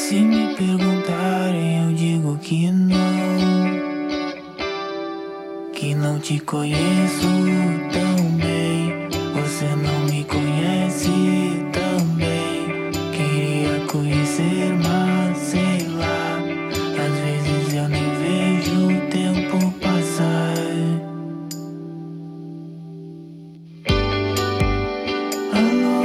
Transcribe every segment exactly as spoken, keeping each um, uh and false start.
Se me perguntarem, eu digo que não, que não te conheço tão bem. Você não me conhece tão bem. Queria conhecer, mas sei lá, às vezes eu nem vejo o tempo passar. Alô,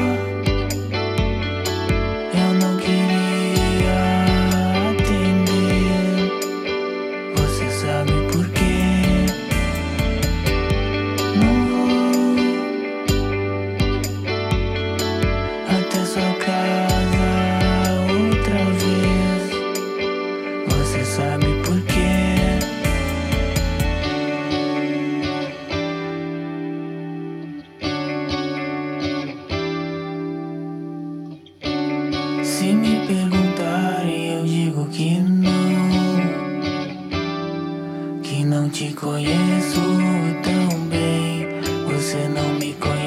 eu não queria atender. Você sabe por quê? Não vou até sua casa outra vez. Você sabe por quê? Se me perguntarem, eu digo que não, que não te conheço tão bem. Você não me conhece